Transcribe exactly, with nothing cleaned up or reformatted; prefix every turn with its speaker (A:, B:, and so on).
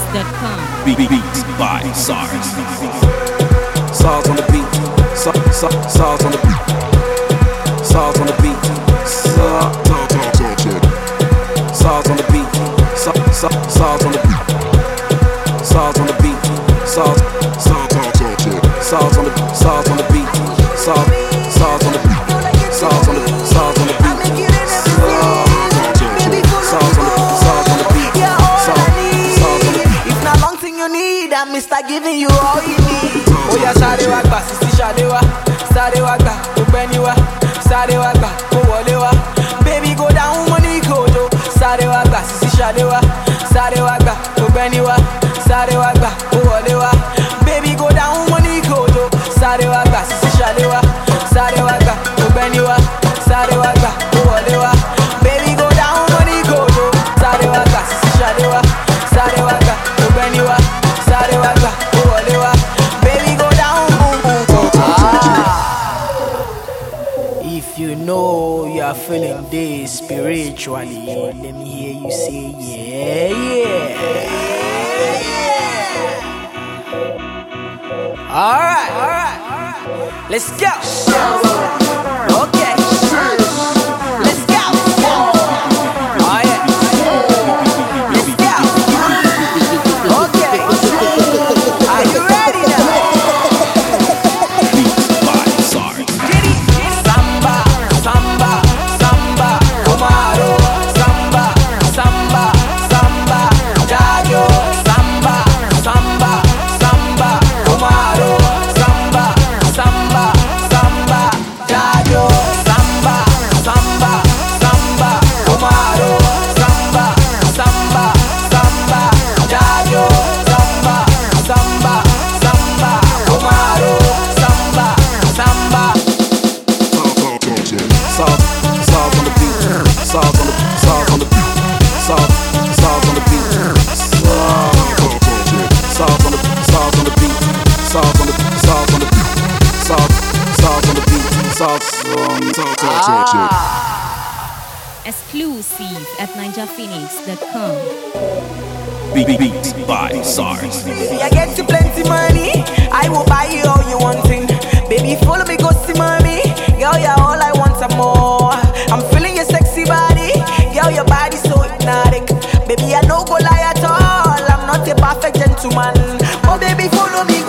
A: dot com.
B: Beats by SARS. SARS on the beat. SARS on the beat. SARS on the beat. SARS on the beat. SARS on the beat. SARS on the beat. SARS SARS on the SARS on the beat. SARS SARS on the beat. SARS on the SARS on the beat. SARS on the SARS on the beat. SARS on the
C: If not long thing you need, I'm Mister Giving you all you need. Oh yeah, Sadewa gba, Sisi Sadewa, Sadewa gba, Obeniwa, Sadewa gba, Owolewa. Baby go down, money go do. Sadewa gba, Sisi Sadewa, Sadewa gba, Obeniwa, Sadewa gba, Owolewa. Baby go down, money go do. Sadewa gba, Sisi Sadewa, Sadewa gba, Obeniwa, Sadewa gba, Owolewa. Baby go down, money go do. Sadewa gba, Sisi Sadewa, Sadewa gba, Obeniwa, Sadewa gba, Owolewa. Baby go down, boom boom boom. Ah. If you know you are feeling this spiritually, let me hear you say yeah, yeah. Alright, alright, alright. Let's go. Okay. Let's go. Oh yeah. Let's go. Okay. Are you ready now?
B: Beats by SARS.
C: Samba, samba, samba, Omaro, samba, samba, samba, Jayo, samba, samba, samba, Omaro, samba, samba, samba, Jayo, samba, samba, samba, Omaro, samba, samba, samba, Jayo, samba, samba, samba, Omaro, samba, samba.
B: SARS SARS on the beat. SARS on the SARS on the beat. SARS SARS on the beat. SARS on the SARS on the beat. SARS on the SARS on the beat. SARS SARS on the beat. SARS on SARS.
A: Exclusive at ninja phoenix dot com.
B: Beats by SARS.
C: Baby, I get you plenty money. I will buy you all you wanting. Baby, follow me, go see mommy. Girl, you're all I want some more. I'm feeling your sexy body. Girl, your body so hypnotic. Baby, I no go lie at all. I'm not a perfect gentleman. Oh, baby, follow me,